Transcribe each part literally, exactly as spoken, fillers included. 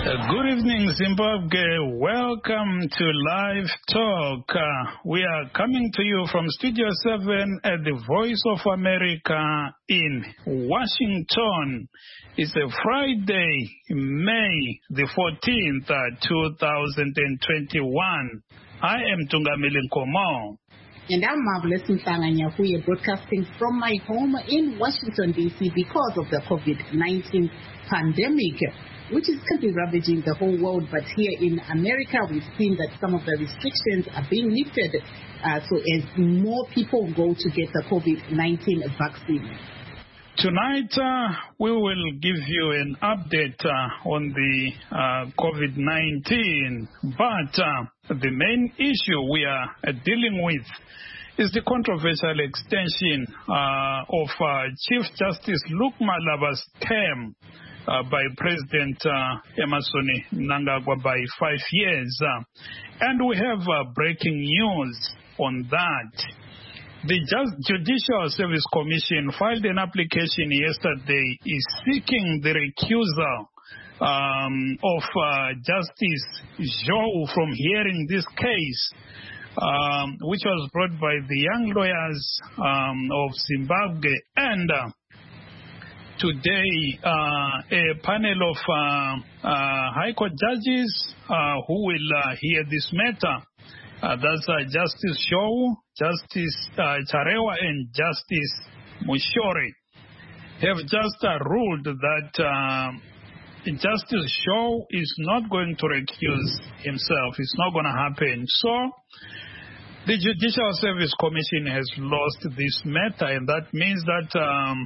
Good evening, Zimbabwe. Welcome to Live Talk. Uh, we are coming to you from Studio seven at the Voice of America in Washington. It's a Friday, May the fourteenth, uh, two thousand twenty-one. I am Tungamili Nkomo. And I'm Marvelous Msanganya. We are broadcasting from my home in Washington, D C because of the COVID nineteen pandemic, which is currently ravaging the whole world. But here in America, we've seen that some of the restrictions are being lifted uh, so as more people go to get the COVID nineteen vaccine. Tonight, uh, we will give you an update uh, on the uh, COVID nineteen, but uh, the main issue we are uh, dealing with is the controversial extension uh, of uh, Chief Justice Luke Malaba's term Uh, by President uh, Emmerson Mnangagwa by five years. Uh, and we have uh, breaking news on that. The Just Judicial Service Commission filed an application yesterday is seeking the recusal um, of uh, Justice Zhou from hearing this case, um, which was brought by the Young Lawyers um, of Zimbabwe. And uh, Today, uh, a panel of uh, uh, High Court judges uh, who will uh, hear this matter, uh, that's uh, Justice Zhou, Justice uh, Charewa, and Justice Mushori, have just uh, ruled that uh, Justice Zhou is not going to recuse himself. It's not going to happen. So, the Judicial Service Commission has lost this matter, and that means that um,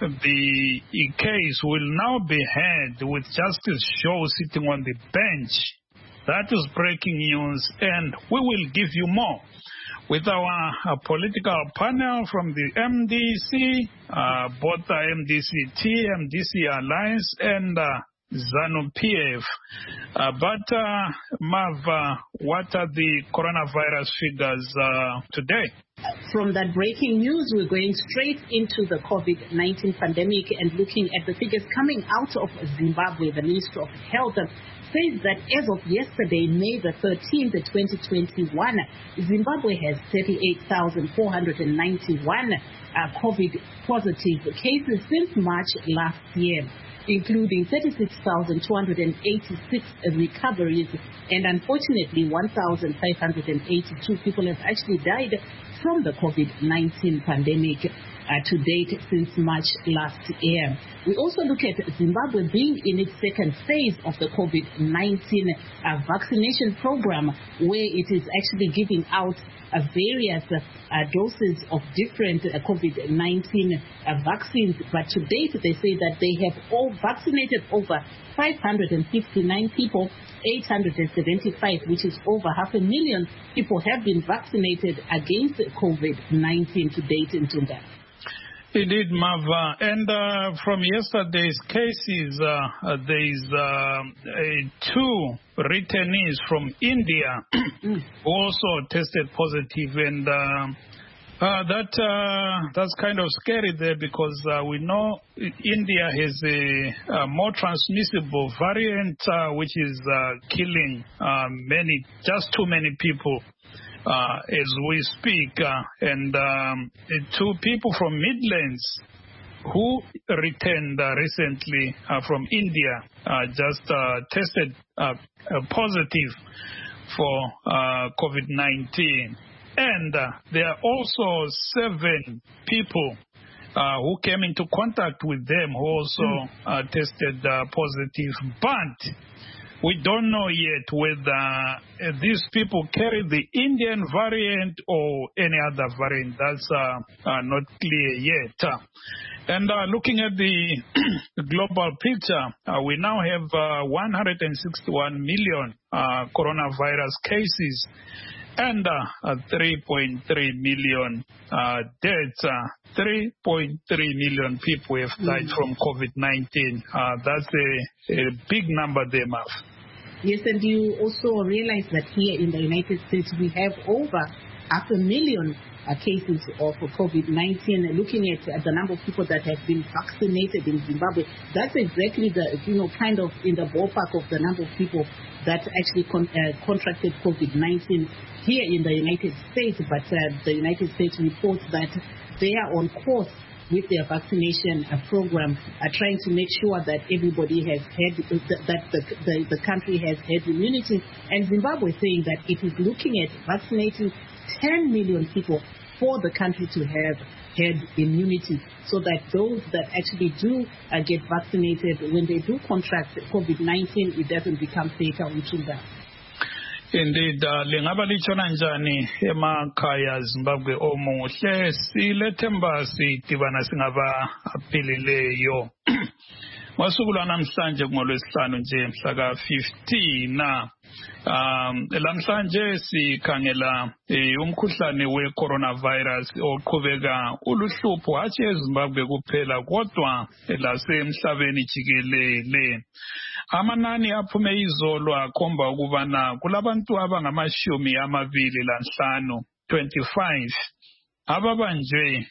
the case will now be heard with Justice Zhou sitting on the bench. That is breaking news, and we will give you more with our uh, political panel from the M D C, uh, both the M D C T, M D C Alliance, and uh, ZANU-P F. Uh, but, uh, Mav, uh, what are the coronavirus figures uh, today? From that breaking news, we're going straight into the COVID nineteen pandemic and looking at the figures coming out of Zimbabwe. The Ministry of Health says that as of yesterday, May the thirteenth, twenty twenty-one, Zimbabwe has thirty-eight thousand four hundred ninety-one uh, COVID positive cases since March last year, including thirty-six thousand two hundred eighty-six recoveries, and unfortunately one thousand five hundred eighty-two people have actually died from the COVID nineteen pandemic uh, to date since March last year. We also look at Zimbabwe being in its second phase of the COVID nineteen uh, vaccination program, where it is actually giving out uh, various uh, uh, doses of different uh, COVID nineteen uh, vaccines. But to date, they say that they have all vaccinated over five hundred fifty-nine people. eight hundred seventy-five, which is over half a million people, have been vaccinated against COVID nineteen to date in Tunda. Indeed, Mava. And uh, from yesterday's cases, uh, uh, there is uh, uh, two returnees from India who also tested positive, and uh, uh, that uh, that's kind of scary there, because uh, we know India has a, a more transmissible variant uh, which is uh, killing uh, many, just too many people. Uh, as we speak, uh, and um, two people from Midlands who returned uh, recently uh, from India uh, just uh, tested uh, uh, positive for uh, COVID nineteen. And uh, there are also seven people uh, who came into contact with them who also mm. uh, tested uh, positive. But we don't know yet whether uh, these people carry the Indian variant or any other variant. That's uh, uh, not clear yet. Uh, and uh, looking at the global picture, uh, we now have uh, one hundred sixty-one million uh, coronavirus cases and uh, three point three million uh, deaths. Uh, three point three million people have died mm. from COVID nineteen. Uh, that's a, a big number there, Mav. Yes, and you also realize that here in the United States we have over half a million uh, cases of COVID nineteen. Looking at uh, the number of people that have been vaccinated in Zimbabwe, that's exactly the, you know, kind of in the ballpark of the number of people that actually con- uh, contracted COVID nineteen here in the United States. But uh, the United States reports that they are on course with their vaccination uh, program, uh, trying to make sure that everybody has had, uh, that the, the, the country has had immunity. And Zimbabwe is saying that it is looking at vaccinating ten million people for the country to have herd immunity, so that those that actually do uh, get vaccinated, when they do contract COVID nineteen, it doesn't become fatal to them. Indeed, lingaba lichona njani emakhaya Zimbabwe omuhle silethemba sidibana singaba aphilileyo. Ngosuku lwanamhlanje ngolwesihlanu nje mhla ka fifteen na um lamhlanje sikhangela umkhuhlane we coronavirus oqhubeka uluhlupho hatshi eZimbabwe kuphela kodwa lasemhlabeni jikelele. Amanani aphume izolo akhomba ukubana kulabantu abangamashumi amabili lanhlanu twenty-five ababanjwe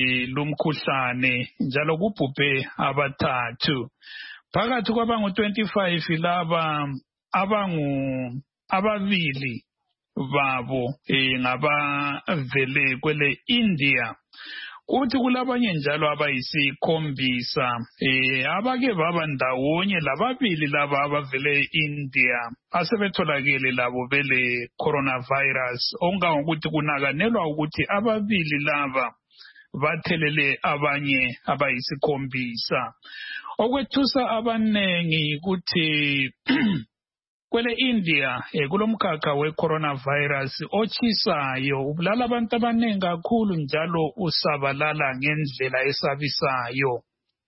lumkhuhlane njalo kubhubhe abathathu. Phakathi kwabangu twenty-five laba abangu ababili babo ngabavele kwele India. Uthi kulabanye njalo abayisikhombisa eh abake baba ndawonye lababili laba abavele India asebetholakele labo bele coronavirus ongangokuthi kunakanelwa ukuthi ababili laba bathelele abanye abayisikhombisa. Okwethusa abanengi ukuthi kwele India eh kulomkhakha we coronavirus ochisayo ubulala abantu abanengi kakhulu njalo usabalala ngendlela esabisayo.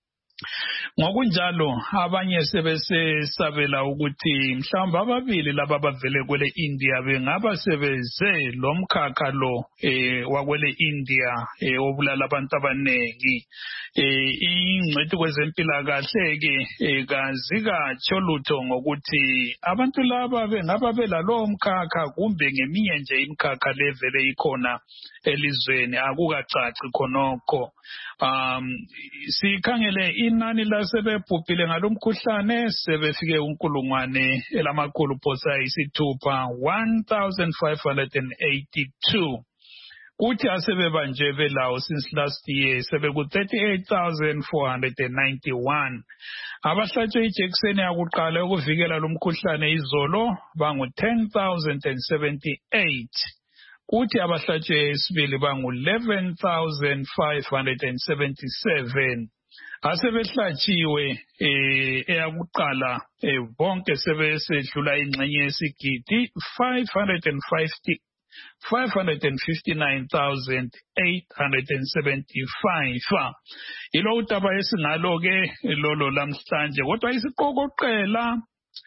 Ngokunjalo abanye sebesesabela ukuthi mhlawumbe ababili laba bavele kwele India bengaba sebeze lomkhakha lo eh wakwele India eh obulala abantu abanengi. Eh ingcwethi kwezempilakahle ke kazika cholutho ngokuthi abantu laba bengaba belalo mkhakha kumbe ngeminye nje imkhakha levele ikhona elizweni akukacaci khonokho. Um sikhangele inani lasebebhubhile ngalomkhuhlane sebefike unkulungwane elamakhulu phosa isithupha one thousand five hundred eighty-two. Kuthi asebebanje belawo since last year sebeku thirty-eight thousand four hundred ninety-one. Abahlatshwe ijekiseni yakuqala ukuvikela lomkhuhlane izolo bangu ten thousand seventy-eight. Kuthi abahlatshwe isibili bangu eleven thousand five hundred seventy-seven. Asebehlatshiwe eh eyakuqala eh bonke sebesedlula ingxenye yesigidi five hundred fifty five hundred fifty-nine thousand eight hundred seventy-five. Ilo utaba esingalo ke lolo lamhlanje kodwa isiqokoqela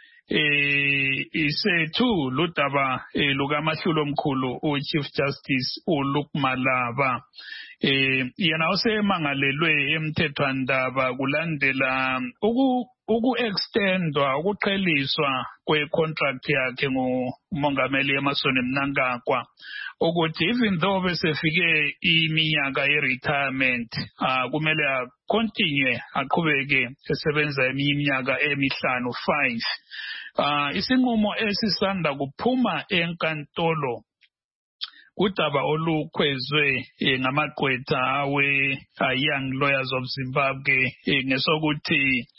eh isethu ludaba lukaMahlulo omkhulu uChief Justice uLukmalaba. Eh yena osemangalelwe emthethwandaba kulandela uku uku extendwa ukuqheliswa kwecontract yakhe ngumongameli Emmerson Mnangagwa ukuthi even though besefike iminyaka ye-retirement uh, kumele continue aqhubeke esebenza iminyaka emihlanu five. Uh, isinqumo esisanda kuphuma enkantolo udaba olukhwezwe ngamagqwetha awe Young Lawyers of Zimbabwe ngesokuthi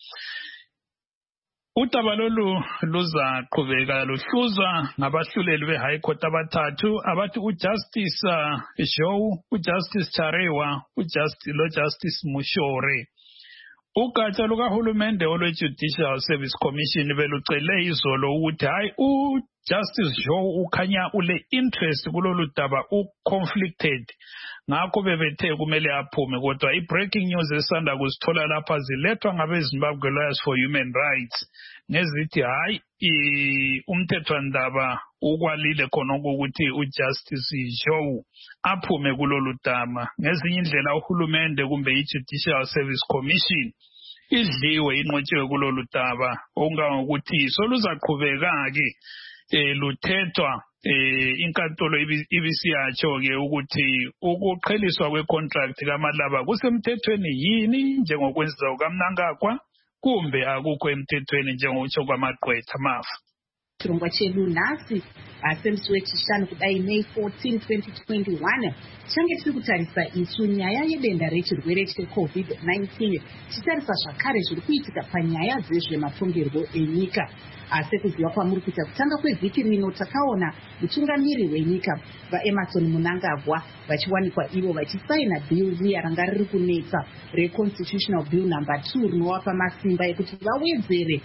udaba lolu luzaqhubeka luhluzwa ngabahluleli be-High Court abathathu abathi uJustice uh, Joe, uJustice Charewa, uJustice lo Justice Mushore. Ugatsha lukahulumende olwe-Judicial Service Commission belucele izolo ukuthi hayi uJustice Joe ukhanya ule interest kulolu daba u-conflicted ngakho bebethe kumele aphume kodwa i-breaking news esanda kusithola lapha zilethwa ngabe-Zimbabwe Lawyers for Human Rights ngezithi hayi umthethwandaba ukwalile khonoko ukuthi uJustice Joe aphume kulolu daba. Ngezinye indlela uhulumende kumbe i-Judicial Service Commission idliwe inqotshiwe kulolu daba okungangokuthi soluzaqhubeka ke eh luthethwa eh inkantolo ibisiyatsho ke ukuthi ukuqheliswa kwecontract kaMalaba kusemthethweni yini njengokwenziwa kukaMnangagwa kumbe akukho emthethweni njengokutsho kwamagqwetha mafa. Chirongwa chedu nhasi asemisi wechishanu kudai May fourteen twenty twenty-one change tiri kutarisa isu nyaya yedenda rechirwere checovid nineteen tichitarisa zvakare zviri kuitika panyaya dzezvematongerwo enyika. Asi kuziva kwamuri kuita kutanga kwevhiki rino takaona mutungamiri wenyika vaEmmerson Mnangagwa vachiwanikwa ivo vachisaina bill riya ranga riri kunetsa reconstitutional bill number two rinovapa masimba ekuti vawedzere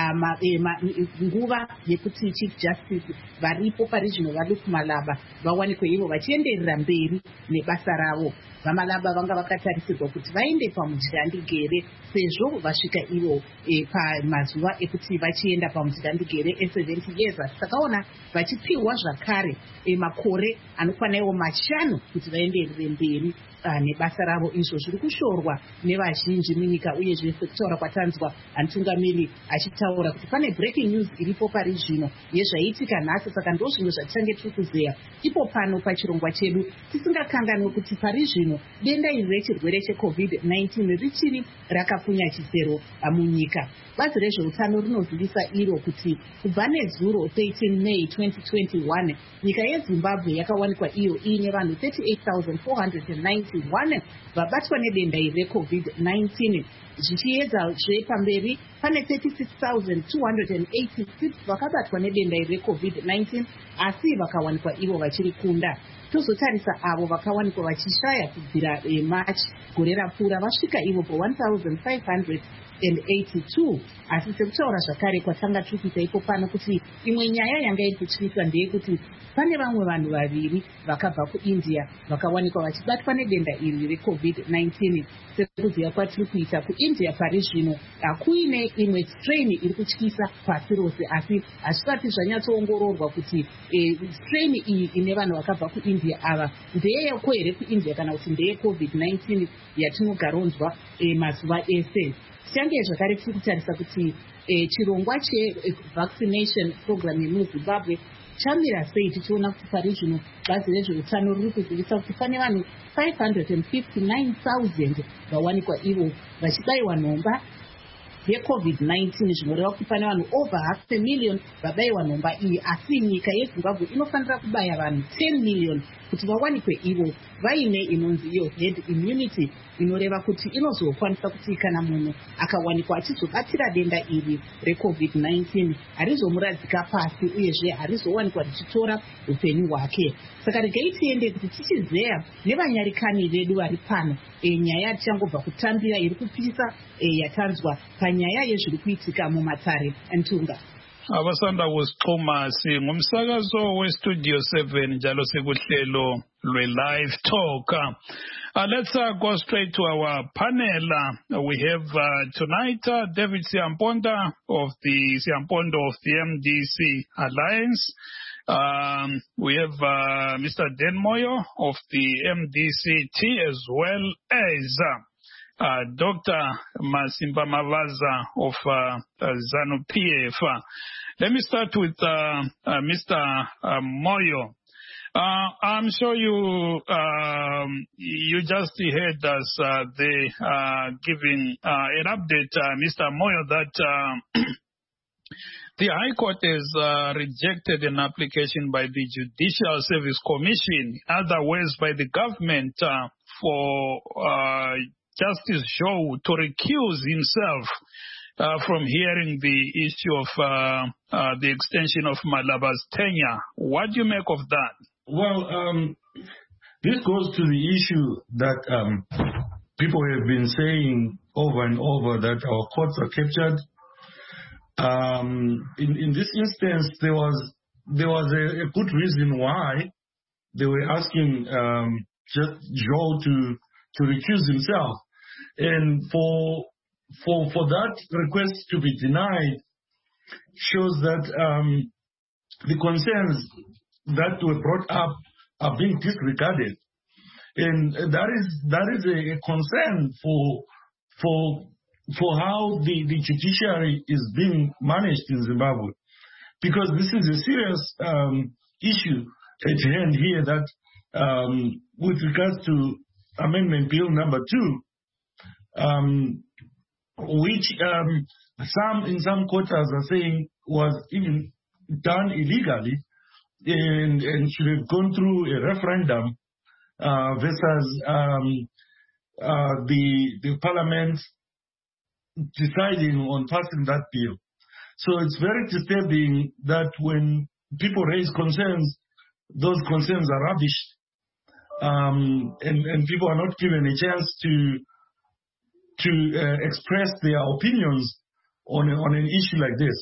nguva yekuti chief justice varipo paregional vaduku Malaba vawanikwe ivo vachienderera mberi nebasa ravo. VaMalaba vanga vakatarisirwa kuti vaende pamudzirandigere sezvo vasvika ivo e, pamazuva ekuti vachienda pamudzirandigere e-seventy years. Asi takaona vachipiwa zvakare e, makore anokwana iwo mashanu kuti vaenderere mberi uh, nebasa ravo. Izvo zviri kushorwa nevazhinji munyika uyezve sekutaura kwatanzwa anotungamiri achitaura kuti pane breaking news iripo pari zvino yezvaiitika nhasi. Saka ndo zvimwe zvatichange tiri kuzeya ipo pano pachirongwa chedu tisingakanganwe kuti pari zvino denda iri rechirwere checovid nineteen richiri rakapfunya chisero munyika. Bazi rezveutano rinozivisa iro kuti kubva nezuro thirteen May twenty twenty-one nyika yeZimbabwe yakawanikwa iyo iine vanhu thirty-eight thousand four hundred ninety-one vabatwa nedenda iri recovid nineteen. Zvichiedzazve pamberi pane thirty-six thousand two hundred eighty-six vakabatwa nedenda iri recovid nineteen asi vakawanikwa ivo vachiri kunda. Tozotarisa avo vakawanikwa vachishaya kubvira eh, March gore rapfuura vasvika ivo pa one thousand five hundred eighty-two. Asi sekutaura zvakare kwatanga tiri kuita ipo pano kuti imwe nyaya yanga iri kutyisa ndeyekuti pane vamwe vanhu vaviri vakabva kuIndia vakawanikwa vachibatwa nedenda iri recovid nineteen. Sekuziva kwatiri kuita kuIndia pari zvino hakuine imwe strain iri kutyisa pasi rose, asi hazvisati zvanyatsoongororwa kuti e, strain iyi ine vanhu vakabva kuIndia ava ndeyeko here kuIndia kana kuti ndeye covid nineteen yatinogaronzwa e, mazuva ese. Tichange zvakare tiri kutarisa kuti e, chirongwa chevaccination program yemuZimbabwe chamira sei, tichiona kuti pari zvino bazi rezveutano riri kuzivisa kuti pane vanhu five hundred fifty-nine thousand vawanikwa ivo vachibayiwa nhomba yecovid nineteen, zvinoreva kuti pane vanhu over half a million vabayiwa nhomba iyi. Asi nyika yeZimbabwe inofanira kubaya vanhu ten million kuti vawanikwe ivo vaine inonzi iyo head immunity, inoreva kuti inozokwanisa kuti kana munhu akawanikwa achizobatira denda iri recovid nineteen harizomuradzika pasi uyezve harizowanikwa richitora upenyu hwake. Saka regai tiende kuti tichizeya nevanyarikani vedu vari pano e, nyaya tichangobva kutambira iri kupisa e, yatanzwa panyaya yezviri kuitika mumatare Ntunga. Abasanda kusixhuma singumsakazo westudio seven njalo sekuhlelo lwe-live talk. Uh, let's uh, go straight to our panel. Uh, we have uh, tonight uh, David Siamponda of the Siamponda of the M D C Alliance. Um, we have uh, Mister Dan Moyo of the M D C T, as well as uh, uh, Doctor Masimba Mavaza of uh, uh, ZANU-P F. Uh, let me start with uh, uh, Mister Uh, Moyo. Uh, I'm sure you um, you just heard us uh, the uh, giving uh, an update, uh, Mister Moyo, that uh, the High Court has uh, rejected an application by the Judicial Service Commission, in other words, by the government, uh, for uh, Justice Joe to recuse himself uh, from hearing the issue of uh, uh, the extension of Malaba's tenure. What do you make of that? Well, um, this goes to the issue that um, people have been saying over and over, that our courts are captured. Um, in, in this instance, there was there was a, a good reason why they were asking um, just Joe to to recuse himself, and for for for that request to be denied shows that um, the concerns that were brought up are being disregarded, and that is that is a, a concern for for. for how the, the judiciary is being managed in Zimbabwe, because this is a serious um, issue at hand here that um, with regards to Amendment Bill number two, um, which um, some in some quarters are saying was even done illegally and, and should have gone through a referendum uh, versus um, uh, the the Parliament deciding on passing that bill. So it's very disturbing that when people raise concerns, those concerns are rubbished, um, and, and people are not given a chance to to uh, express their opinions on a, on an issue like this.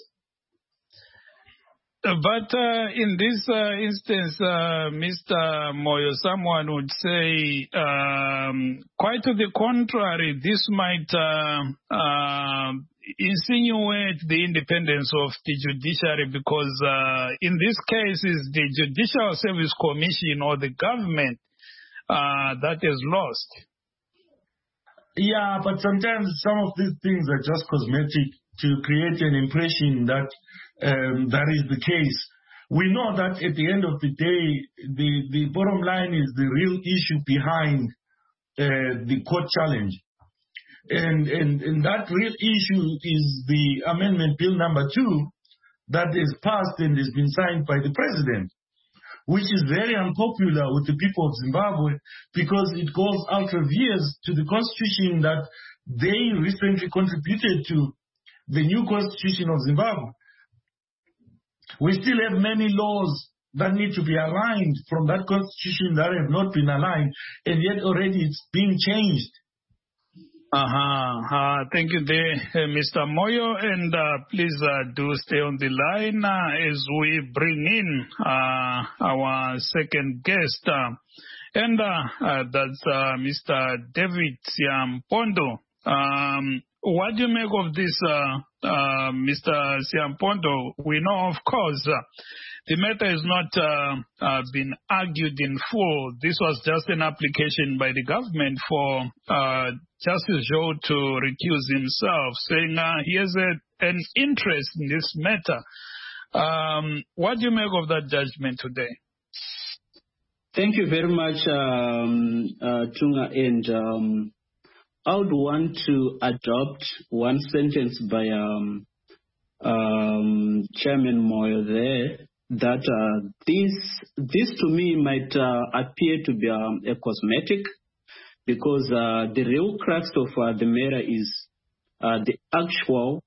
Uh, But uh, in this uh, instance, uh, Mister Moyo, someone would say, um, quite to the contrary, this might uh, uh, insinuate the independence of the judiciary, because uh, in this case is the Judicial Service Commission or the government uh, that is lost. Yeah, but sometimes some of these things are just cosmetic to create an impression that um, that is the case. We know that at the end of the day, the, the bottom line is the real issue behind uh, the court challenge. And, and, and that real issue is the Amendment Bill number two that is passed and has been signed by the President, which is very unpopular with the people of Zimbabwe because it goes out of years to the constitution that they recently contributed to, the new constitution of Zimbabwe. We still have many laws that need to be aligned from that constitution that have not been aligned, and yet already it's being changed. Uh-huh. Uh, thank you there, uh, Mister Moyo, and uh, please uh, do stay on the line uh, as we bring in uh, our second guest, uh, and uh, uh, that's uh, Mister David Siampondo. Um, what do you make of this, uh, uh, Mister Siampondo? We know, of course, uh, the matter has not uh, uh, been argued in full. This was just an application by the government for uh, Justice Joe to recuse himself, saying uh, he has a, an interest in this matter. Um, what do you make of that judgment today? Thank you very much, um, uh, Tunga. And um, I would want to adopt one sentence by um, um, Chairman Moyo there, that uh, this, this to me might uh, appear to be um, a cosmetic, because uh, the real crux of uh, the matter is uh, the actual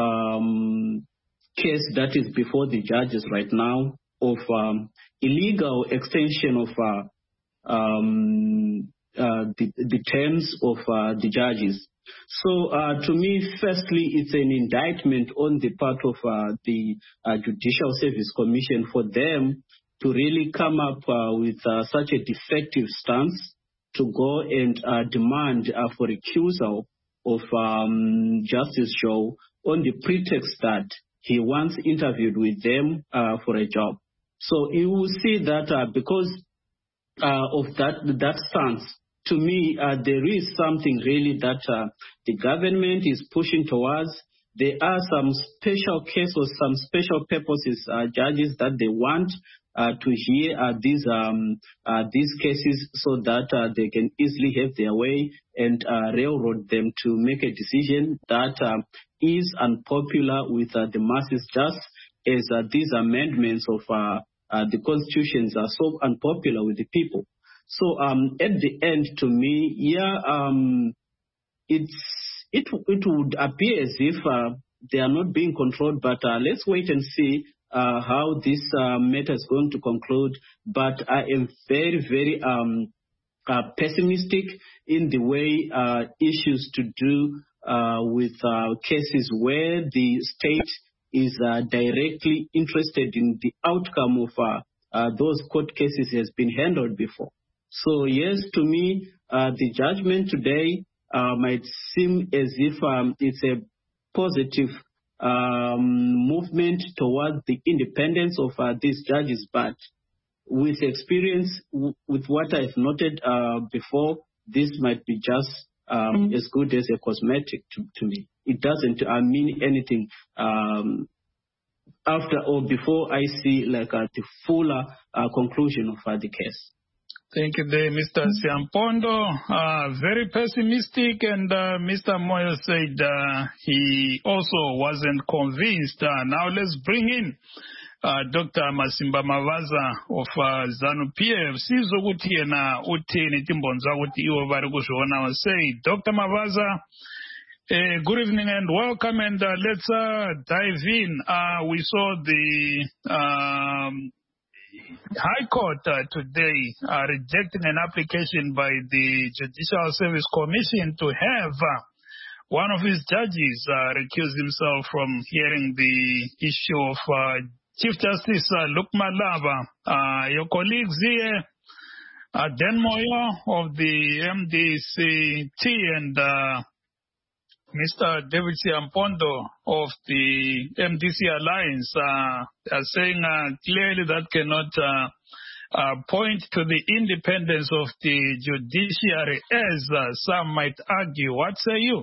um, case that is before the judges right now of um, illegal extension of uh, um, uh, the, the terms of uh, the judges. So uh, to me, firstly, it's an indictment on the part of uh, the uh, Judicial Service Commission for them to really come up uh, with uh, such a defective stance to go and uh, demand uh, for recusal of um, Justice Joe on the pretext that he once interviewed with them uh, for a job. So you will see that uh, because uh, of that that stance, to me, uh, there is something really that uh, the government is pushing towards. There are some special cases, some special purposes, uh, judges that they want uh, to hear uh, these um, uh, these cases so that uh, they can easily have their way and uh, railroad them to make a decision that uh, is unpopular with uh, the masses, just as uh, these amendments of uh, uh, the constitutions are so unpopular with the people. So um, at the end, to me, yeah, um, it's it it would appear as if uh, they are not being controlled. But uh, let's wait and see uh, how this uh, matter is going to conclude. But I am very, very um, uh, pessimistic in the way uh, issues to do uh, with uh, cases where the state is uh, directly interested in the outcome of uh, uh, those court cases has been handled before. So yes, to me, uh, the judgment today uh, might seem as if um, it's a positive um, movement towards the independence of uh, these judges. But with experience, w- with what I've noted uh, before, this might be just um, mm-hmm. as good as a cosmetic to, to me. It doesn't uh, mean anything um, after or before I see like uh, the fuller uh, conclusion of uh, the case. Thank you, there, Mister Siampondo. Uh, very pessimistic, and uh, Mister Moyo said uh, he also wasn't convinced. Uh, now let's bring in uh, Doctor Masimba Mavaza of uh, ZANU-P F. Sizokuthi yena uthini timbonza ukuthi iwo bari kuzviona say. Doctor Mavaza, uh, good evening and welcome, and uh, let's uh, dive in. Uh, we saw the um, High Court uh, today uh, rejecting an application by the Judicial Service Commission to have uh, one of his judges uh, recuse himself from hearing the issue of uh, Chief Justice uh, Luke Malava. Uh, your colleagues here, uh, Dan Moyo of the M D C T and uh, Mister David Siampondo of the M D C Alliance uh, are saying uh, clearly that cannot uh, uh, point to the independence of the judiciary, as uh, some might argue. What say you?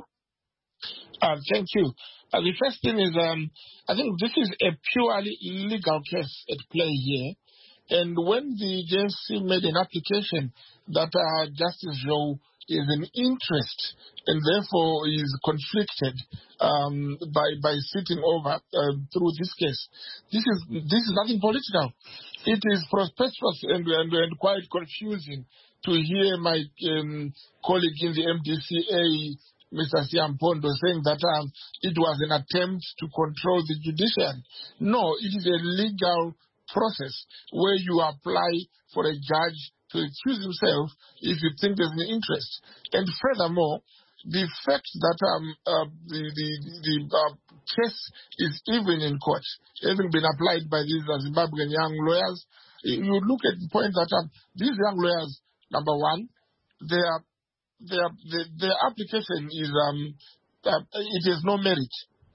Uh, thank you. Uh, the first thing is, um, I think this is a purely legal case at play here. And when the J S C made an application that uh, Justice Joe is an interest and therefore is conflicted um, by by sitting over uh, through this case. This is this is nothing political. It is prosperous and, and, and quite confusing to hear my um, colleague in the M D C A, Mister Siampondo, saying that um, it was an attempt to control the judiciary. No, it is a legal process where you apply for a judge to excuse himself if you think there's an interest. And furthermore, the fact that um, uh, the, the, the uh, case is even in court, having been applied by these uh, Zimbabwean young lawyers, you look at the point that um, these young lawyers, number one, their, their, their, their application is, um, uh, it has no merit.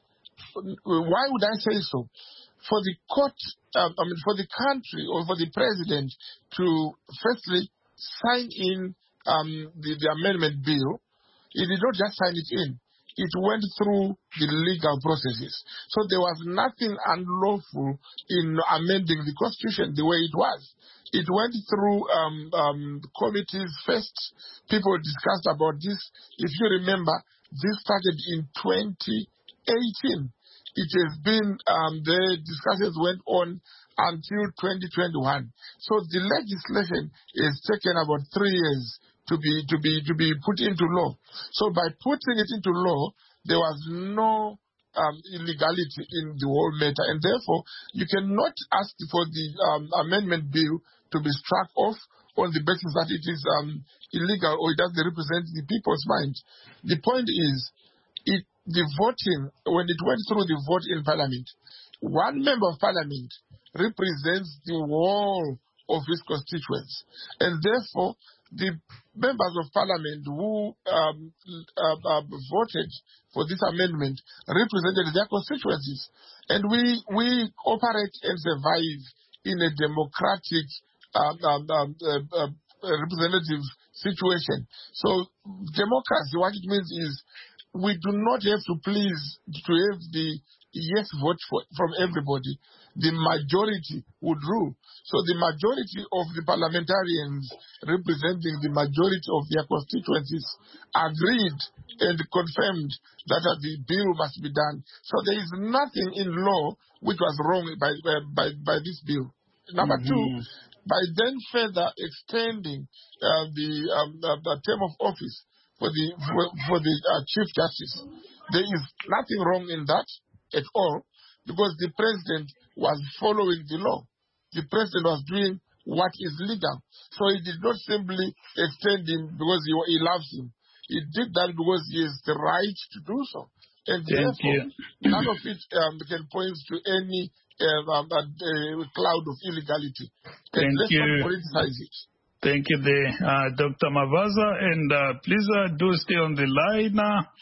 Why would I say so? For the court, uh, I mean, for the country or for the president to firstly sign in um, the, the amendment bill, he did not just sign it in. It went through the legal processes. So there was nothing unlawful in amending the Constitution the way it was. It went through um, um, committees first. People discussed about this. If you remember, this started in twenty eighteen. It has been, um, the discussions went on until twenty twenty-one. So the legislation is taken about three years to be, to be, to be put into law. So by putting it into law, there was no um, illegality in the whole matter. And therefore, you cannot ask for the um, amendment bill to be struck off on the basis that it is um, illegal or it doesn't represent the people's mind. The point is, it the voting, when it went through the vote in Parliament, one member of Parliament represents the whole of his constituents. And therefore, the members of Parliament who um, uh, uh, voted for this amendment represented their constituencies. And we, we operate and survive in a democratic um, um, um, uh, uh, representative situation. So democracy, what it means is, we do not have to please to have the yes vote for, from everybody. The majority would rule. So the majority of the parliamentarians representing the majority of their constituencies agreed and confirmed that uh, the bill must be done. So there is nothing in law which was wrong by by, by this bill. Number mm-hmm. two, by then further extending uh, the, um, uh, the term of office for the for, for the uh, Chief Justice. There is nothing wrong in that at all, because the president was following the law. The president was doing what is legal. So he did not simply extend him because he, he loves him. He did that because he has the right to do so. And Thank therefore, you. none of it um, can point to any uh, um, uh, cloud of illegality. And Thank let's you. not politicize it. Thank you, there, uh, Doctor Mavaza, and uh, please uh, do stay on the line.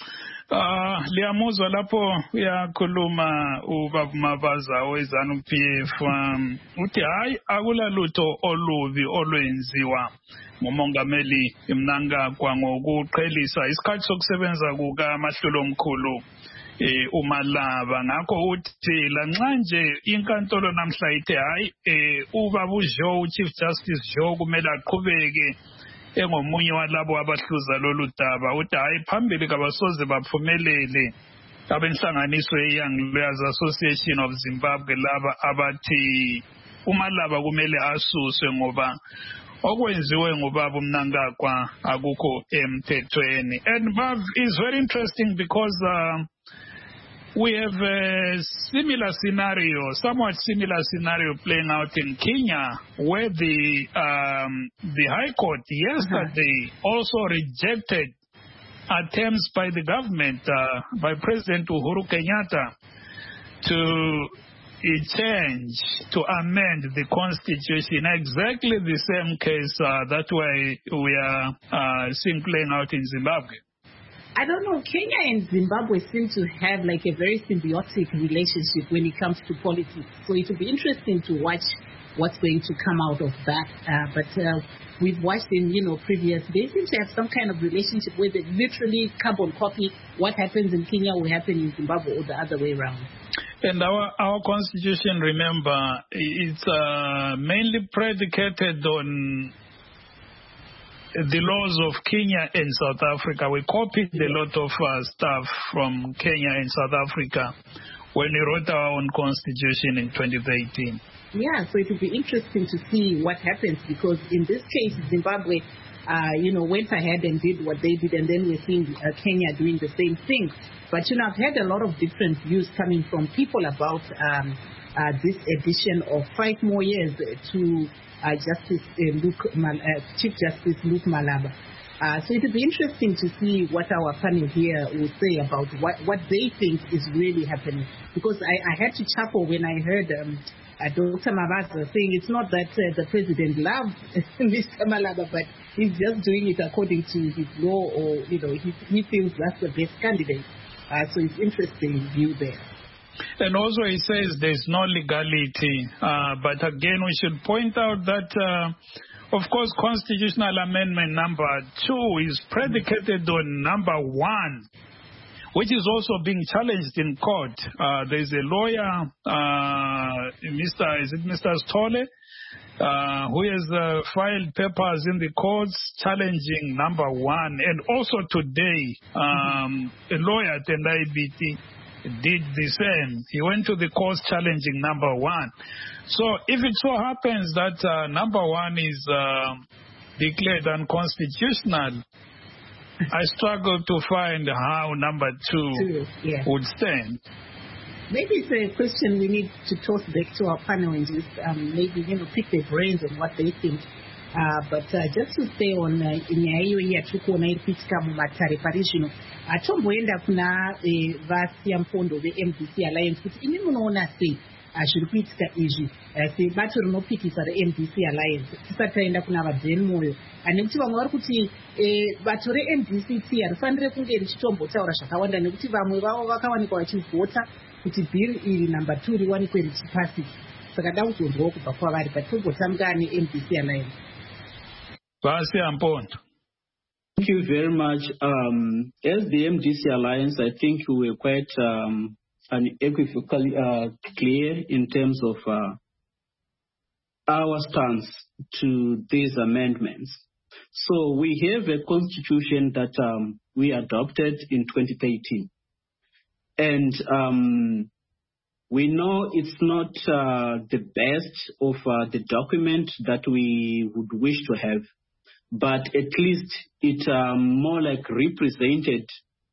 Uh, Liyamuzwa lapho uyakhuluma uBaba Mavaza we-ZANU-P F um, uthi hayi akulalutho olubi olwenziwa ngumongameli Mnangagwa ngokuqhelisa isikhathi sokusebenza kukaMahluli omkhulu eh uMalaba ngakho uthi lanxa nje inkantolo namhla ithe hayi eh ubaba uJoe Chief Justice Joe kumele aqhubeke engomunye walabo abahluza lolu daba uthi hayi phambili kabasoze baphumelele abenhlanganiso ye-Young Lawyers Association of Zimbabwe laba abathi uMalaba kumele asuswe ngoba okwenziwe ngubaba uMnangagwa akukho emthethweni. And Bav is very interesting because uh, we have a similar scenario, somewhat similar scenario playing out in Kenya, where the um, the High Court yesterday uh-huh. also rejected attempts by the government, uh, by President Uhuru Kenyatta, to change, to amend the constitution. Exactly the same case uh, that way we are uh, seeing playing out in Zimbabwe. I don't know, Kenya and Zimbabwe seem to have like a very symbiotic relationship when it comes to politics. So it will be interesting to watch what's going to come out of that. Uh, but uh, we've watched in, you know, previous, they seem to have some kind of relationship where they literally carbon copy what happens in Kenya will happen in Zimbabwe or the other way around. And our, our constitution, remember, it's uh, mainly predicated on the laws of Kenya and South Africa. We copied a lot of uh, stuff from Kenya and South Africa when we wrote our own constitution in twenty eighteen. Yeah, so it will be interesting to see what happens because in this case, Zimbabwe, uh, you know, went ahead and did what they did, and then we're seeing uh, Kenya doing the same thing. But, you know, I've had a lot of different views coming from people about um, uh, this addition of five more years to Uh, Justice uh, Luke Mal- uh, Chief Justice Luke Malaba. Uh, so it will be interesting to see what our panel here will say about what, what they think is really happening. Because I, I had to chuckle when I heard um, uh, Doctor Mabaza saying it's not that uh, the president loves Mister Malaba, but he's just doing it according to his law, or you know, he, he feels that's the best candidate. Uh, so it's interesting view there. And also he says there's no legality. Uh, but again, we should point out that, uh, of course, constitutional amendment number two is predicated on number one, which is also being challenged in court. Uh, there's a lawyer, uh, Mister Is it Mister Stole, uh, who has uh, filed papers in the courts challenging number one. And also today, um, a lawyer at N I B T did the same. He went to the courts challenging number one. So if it so happens that uh, number one is uh, declared unconstitutional, I struggle to find how number two, two yeah. would stand. Maybe it's a question we need to toss back to our panel and just um, maybe, you know, pick their brains on what they think. Uh, but uh, just to stay on nyaya iyo yatikuona iri kuitika mumatare parizvino atomboenda kuna vasiya mpondo ve-M D C Alliance kuti imi munoona sei zviri kuitika izvi sebato rinopikisa re-M D C Alliance tisati taenda kuna vabheni moyo nekuti vamwe vari kuti bato re-M D C T harifanire kunge richitombotaura zvakawanda nekuti vamwe vavo vakawanikwa vachivhota kuti bhiri iri namba two riwanikwe richipasika saka da kuzonzwawo kubva kwavari but tombotanga ne-M D C Alliance. Thank you very much. Um, as the M D C Alliance, I think we were quite um, unequivocally uh, clear in terms of uh, our stance to these amendments. So we have a constitution that um, we adopted in twenty thirteen. And um, we know it's not uh, the best of uh, the document that we would wish to have, but at least it um, more like represented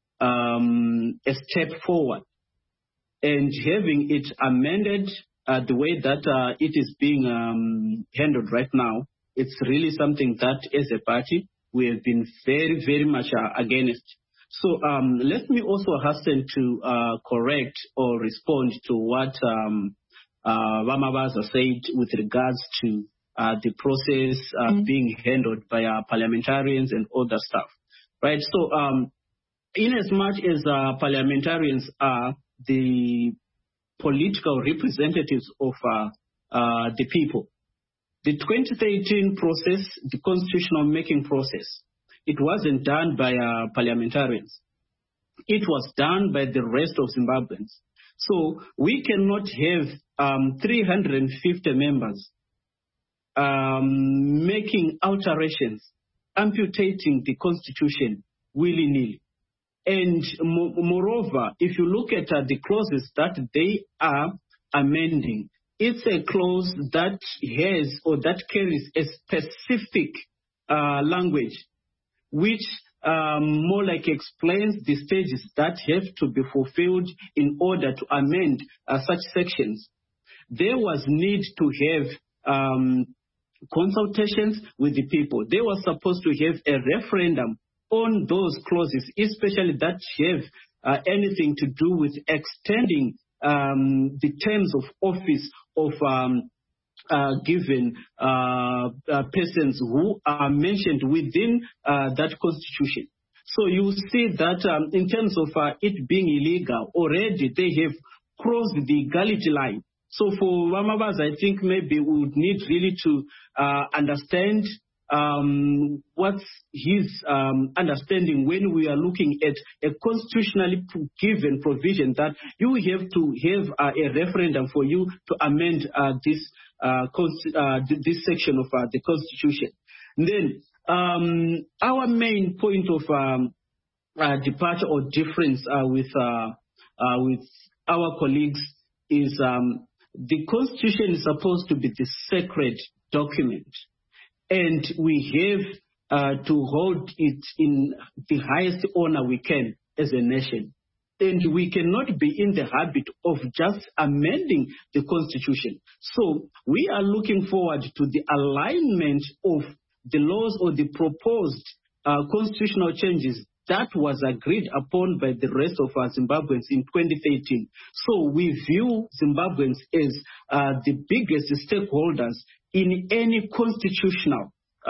um, a step forward. And having it amended uh, the way that uh, it is being um, handled right now, it's really something that as a party we have been very, very much uh, against. So um, let me also hasten to uh, correct or respond to what um, uh, Vamabaza said with regards to uh, the process uh, mm-hmm. being handled by our parliamentarians and all that stuff, right? So um, in as much as uh, parliamentarians are the political representatives of uh, uh, the people, the twenty thirteen process, the constitutional making process, it wasn't done by uh, parliamentarians. it was done by the rest of Zimbabweans. So we cannot have um, three hundred fifty members um, making alterations, amputating the constitution willy-nilly. And mo moreover, if you look at uh, the clauses that they are amending, it's a clause that has or that carries a specific uh, language, which um, more like explains the stages that have to be fulfilled in order to amend uh, such sections. There was need to have um, consultations with the people. They were supposed to have a referendum on those clauses, especially that have uh, anything to do with extending um, the terms of office of um, uh, given uh, uh, persons who are mentioned within uh, that constitution. So you see that um, in terms of uh, it being illegal, already they have crossed the equality line. So for Ramabaz, I think maybe we would need really to uh, understand Um, what's his um, understanding when we are looking at a constitutionally given provision that you have to have uh, a referendum for you to amend uh, this uh, uh, this section of uh, the Constitution. And then um, our main point of um, uh, departure or difference uh, with uh, uh, with our colleagues is um, the Constitution is supposed to be the sacred document. And we have uh, to hold it in the highest honor we can as a nation. And we cannot be in the habit of just amending the Constitution. So we are looking forward to the alignment of the laws or the proposed uh, constitutional changes that was agreed upon by the rest of our Zimbabweans in twenty thirteen. So we view Zimbabweans as uh, the biggest stakeholders in any constitutional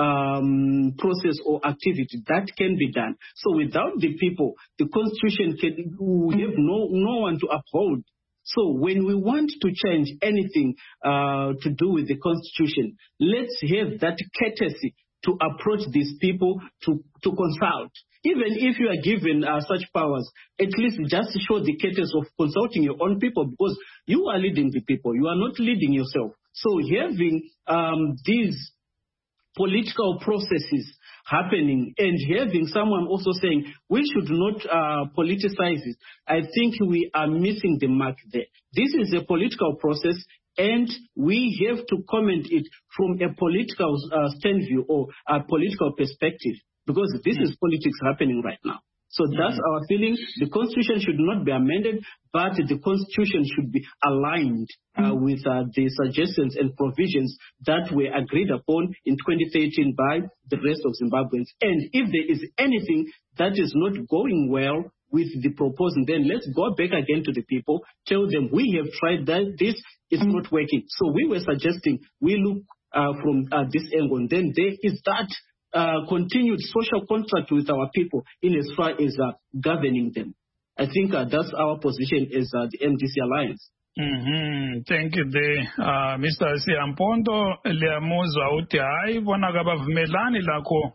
um, process or activity that can be done. So without the people, the constitution can we have no, no one to uphold. So when we want to change anything uh, to do with the constitution, let's have that courtesy to approach these people to, to consult. Even if you are given uh, such powers, at least just show the courtesy of consulting your own people, because you are leading the people. You are not leading yourself. So having um, these political processes happening and having someone also saying we should not uh, politicize it, I think we are missing the mark there. This is a political process, and we have to comment it from a political uh, stand view or a political perspective, because this mm. is politics happening right now. So that's mm. our feeling. The Constitution should not be amended, but the Constitution should be aligned uh, mm. with uh, the suggestions and provisions that were agreed upon in twenty thirteen by the rest of Zimbabweans. And if there is anything that is not going well with the proposal, then let's go back again to the people, tell them we have tried that, this is mm. not working. So we were suggesting we look uh, from uh, this angle, and then there is that Uh, continued social contract with our people in as far as uh, governing them. I think uh, that's our position as uh, the M D C Alliance. Mm-hmm. Thank you there, uh, Mister Siyampondo. Liyamuzwa uthi hayi bona kabavumelani lakho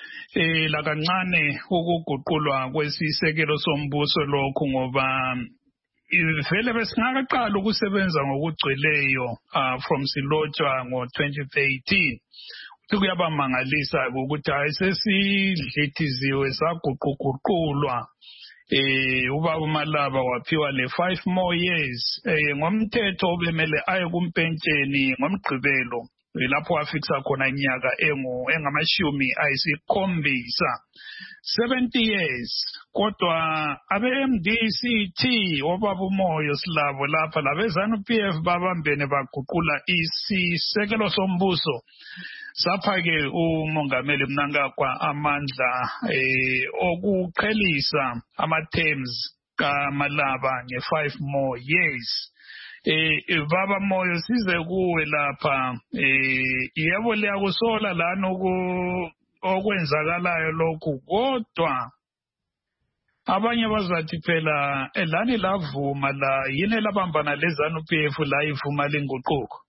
eh lakancane ukuguqulwa kwesisekelo sombuso lokho, ngoba vele besingaqala ukusebenza ngokugcweleyo uh, from silotshwa ngo twenty thirteen. Kuyabamangalisa ukuthi ayisesidlithiziwe saguquguqulwa eh ubaba uMalaba waphiwa le five more years eh ngomthetho obemele aye kumpentsheni ngomgqibelo lapho wafikisa khona inyaka engu engamashumi ayisikhombisa seventy years. Kodwa abe M D C T obaba uMoyo Silavo lapha labezanu P F babambene baguqula isisekelo sombuso. Sapha-ke umongameli Mnangagwa amandla eh okuqhelisa ama-terms kaMalaba nge-five more years. Eh baba Moyo size kuwe lapha eh yebo liyakusola lana okwenzakalayo lokhu, kodwa abanye bazathi phela elani lavuma la yini labambana lezanu P F la ivuma lenguquko.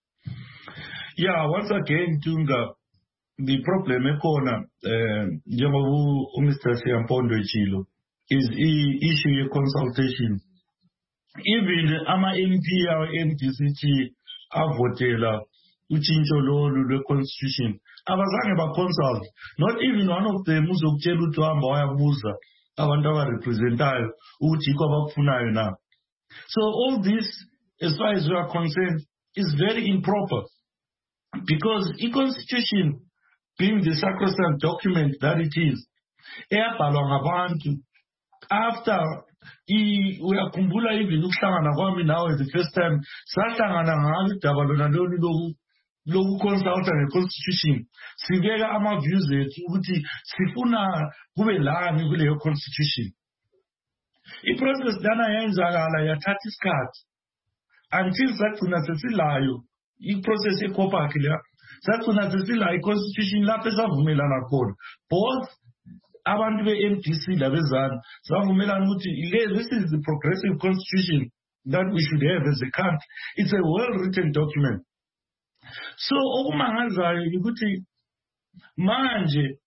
Yeah, once again, Tunga, the problem is uh, Mister Siyampondo Chilo. is the issue of consultation. Even ama M P or M D C T avotela uchincho lolu lwe-constitution abazange ba-consult. Not even one of them uzokutshela ukuthi uhamba wayabuza abantu abarepresentayo ukuthi yikho abakufunayo na. So all this, as far as we are concerned, is very improper, because the constitution, being the sacrosanct document that it is, eyabhalwa ngabantu after uyakhumbula even ukuhlangana kwami nawe the first time sahlangana ngalo udaba lona lolu lokuconsulta nge-constitution, sibeka ama-views ethu ukuthi sifuna kube lani kuleyo constitution. I-process lana yenzakala yathatha isikhathi until sagcina sesilayo i-process ye-COPAC leya, sagcina sesilayo i-constitution lapho esavumelana khona both abantu be-M D C labezana savumelana ukuthi this is the progressive constitution that we should have as a country. It's a well-written document. So okumangazayo ukuthi manje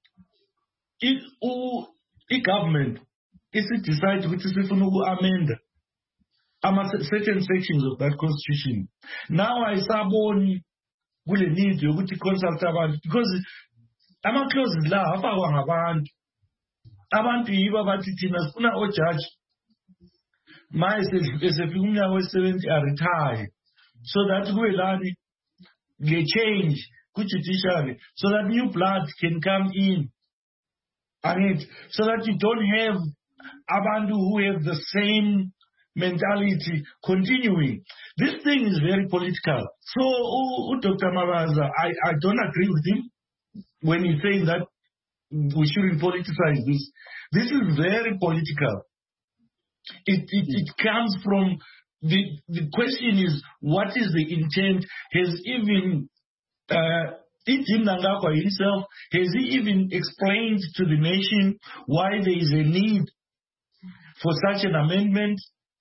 i-government isi-decide ukuthi sifuna uku-amenda ama-certain sections of that constitution. Now ayisaboni kule need yokuthi consult abantu, because ama-clauses la afakwa ngabantu. Abantu yibo abathi thina sifuna ojaji ma esefika umnyaka we-seventy aretire, so that kube lani they change ku-judiciary, so that new blood can come in, and it, so that you don't have abantu who have the same mentality continuing. This thing is very political. So uh, uh, Doctor Mabaza, I, I don't agree with him when he's saying that we shouldn't politicize this. This is very political. It, it, it comes from The, the question is, what is the intent? Has even uh, Ijim Nangakwa himself, has he even explained to the nation why there is a need for such an amendment?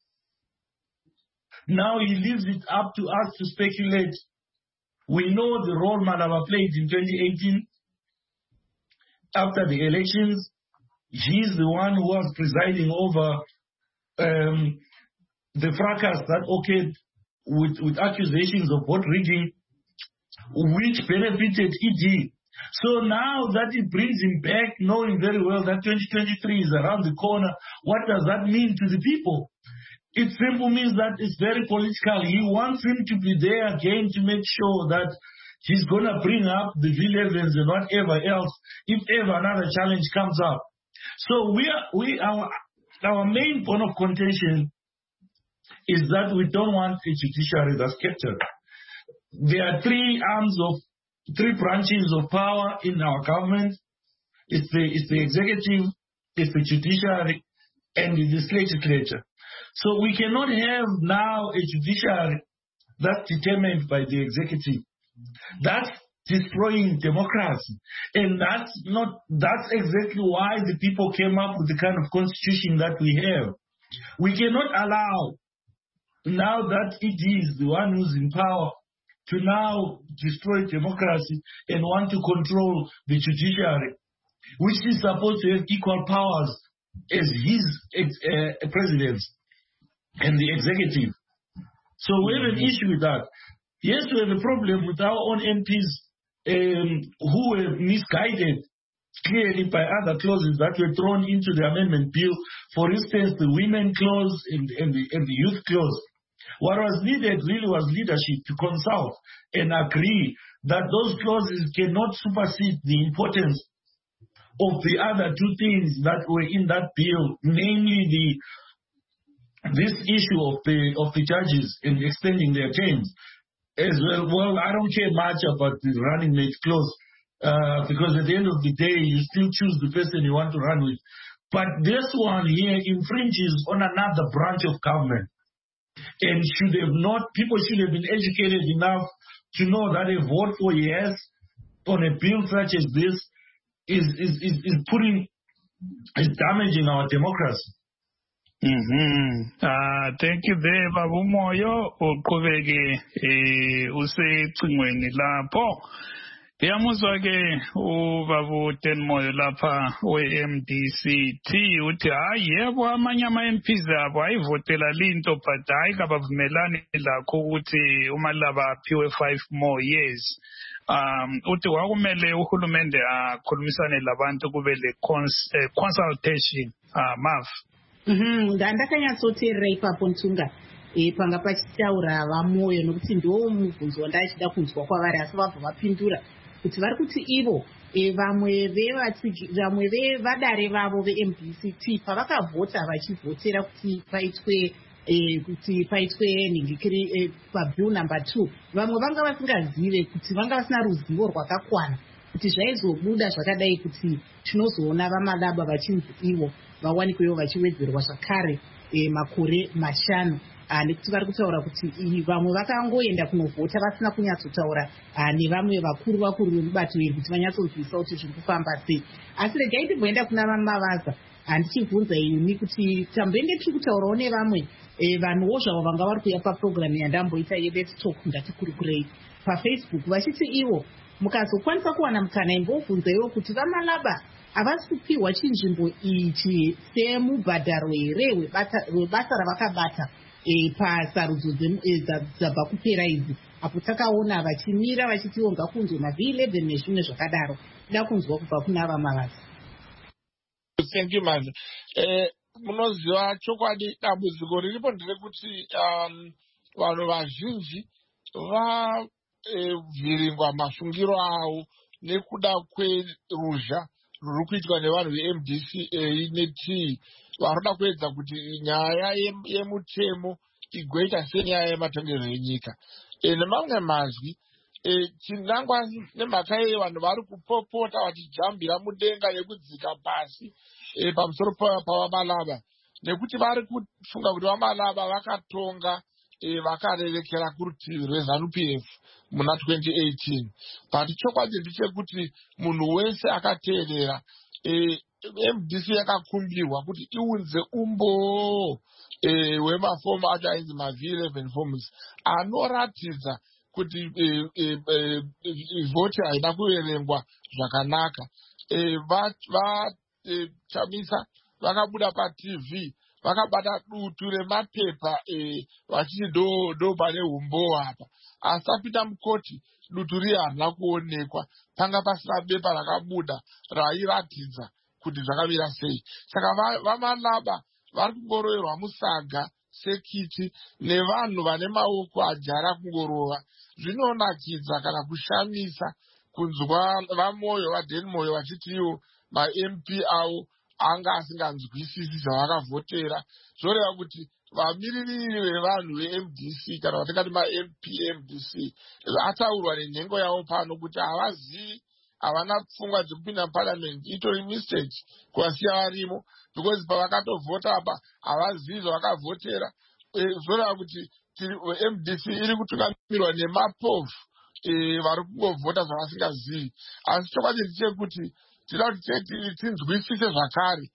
Now he leaves it up to us to speculate. We know the role Malaba played in twenty eighteen. After the elections, he's the one who was presiding over um, the fracas that occurred with, with accusations of vote rigging, which benefited E D. So now that it brings him back, knowing very well that twenty twenty-three is around the corner, what does that mean to the people? It simply means that it's very political. He wants him to be there again to make sure that he's going to bring up the V elevens and whatever else, if ever another challenge comes up. So we are, we our, our main point of contention is that we don't want a judiciary that's captured. There are three arms of, three branches of power in our government. It's the, it's the executive, it's the judiciary, and it's the legislature. So we cannot have now a judiciary that's determined by the executive. That's destroying democracy. And that's not, that's exactly why the people came up with the kind of constitution that we have. We cannot allow, now that it is the one who's in power, to now destroy democracy and want to control the judiciary, which is supposed to have equal powers as his uh, president and the executive. So we have an issue with that. Yes, we have a problem with our own M Ps um, who were misguided clearly by other clauses that were thrown into the amendment bill. For instance, the women clause and, and, the, and the youth clause. What was needed really was leadership to consult and agree that those clauses cannot supersede the importance of the other two things that were in that bill, namely the this issue of the of the judges in extending their terms. As well, well, I don't care much about the running mate clause uh, because at the end of the day, you still choose the person you want to run with. But this one here infringes on another branch of government. And should have not, people should have been educated enough to know that a vote for yes on a bill such as this is is is, is putting, is damaging our democracy. Mm-hmm. Uh, thank you there, Babu Moyo. Uqhubeke eh usecingweni lapho. Yamuzwa ke ubaba uTenmoyo lapha we-M D C T uthi hayi yebo amanye ama-M Ps abo ayivotela linto but hayi kabavumelani lakho ukuthi uMalaba aphiwe five more years. Um uthi kwakumele uhulumende akhulumisane labantu kube le consultation uh, mav. Mhm ndandakanyatsoteerera ipapo Ntunga e panga pachitaura vamoyo nokuti ndo mubvunzo wandachida kunzwa kwavari asi vabva vapindura kuti vari kuti ivo vamwe vamwe vevadare vavo ve-M D C T pavakavhota vachivhotera kuti paitwe kuti paitwe nhingikiri pabill number two vamwe vanga vasingazive kuti vanga vasina ruzivo rwakakwana kuti zvaizobuda zvakadai kuti tinozoona vaMalaba vachinzi ivo vawanikwewo vachiwedzerwa zvakare makore mashanu nekuti vari kutaura kuti vamwe vakangoenda kunovhota vasina kunyatsotaura nevamwe vakuru vakuru vemubato iri kuti vanyatsozivisa kuti zviri kufamba sei. Asi regai timboenda kuna vaMavaza handichibvunza ini kuti tambenge tiri kutaurawo nevamwe vanhuwo zvavo vanga vari kuya papurogiramu yandamboita yeLet's Talk ngatikurukurei pafacebook vachiti ivo mukazokwanisa kuwana mukana imbobvunzaiwo kuti vaMalaba havasi kupiwa chinzvimbo ichi semubhadharo here webasa ravakabata pasarudzo dzabva kupera idzi apo takaona vachimira vachitiwo ngakunzwe mav eleven nezvimwe zvakadaro. Da kunzwa kubva kuna vaMavaza. Thank you man. Eh munoziva chokwadi dambudziko riripo nderekuti um vanhu vazhinji vavhiringwa mafungiro avo nekuda kweruzha ruri kuitwa nevanhu ve-M D C A ne-T varoda kuedza kuti nyaya yemutemo igoita senyaya yematongerwo enyika. Nemamwe mazwi chinangwa nemhaka yei vanhu vari kupopota vachijambira mudenga nekudzika pasi pamusoro pavaMalaba nekuti vari kufunga kuti vaMalaba vakatonga vakarerekera kurutivi rweZANU P F muna twenty eighteen. But chokwadi ndechekuti munhu wese akateerera M D C yakakumbirwa kuti iunze umbo hwemafomu acho ainzi mav eleven forms anoratidza kuti vhoti haina kuverengwa zvakanaka. Vachamisa vakabuda paT V vakabata dutu remapepa vachiti ndo pane umbo apa asi apinda mukoti dutu riya harina kuonekwa panga pasina bepa rakabuda rairatidza kuti zvakamira sei. Saka vaMalaba vari kungoroverwa musaga sekiti nevanhu vane maoko ajara kungorova. Zvinonakidza kana kushamisa kunzwa vaMoyo vaDenmoyo vachitiwo ma-M P avo anga asinganzwisisi zvavakavhotera. Zvoreva kuti vamiririri vevanhu ve-M D C kana vatingati ma-M P M D C vataurwa nenhengo yavo pano kuti havazivi, havana pfungwa dzekupinda muparliament. Itori mistake kuvasiya varimo because pavakatovhota apa havazivi zvavakavhotera. Zvoreva kuti M D C iri kutungamirwa nemapofu vari kungovhota zvavasingazivi. Asi chokwadi ndechekuti tinoda kuti tinzwisise zvakare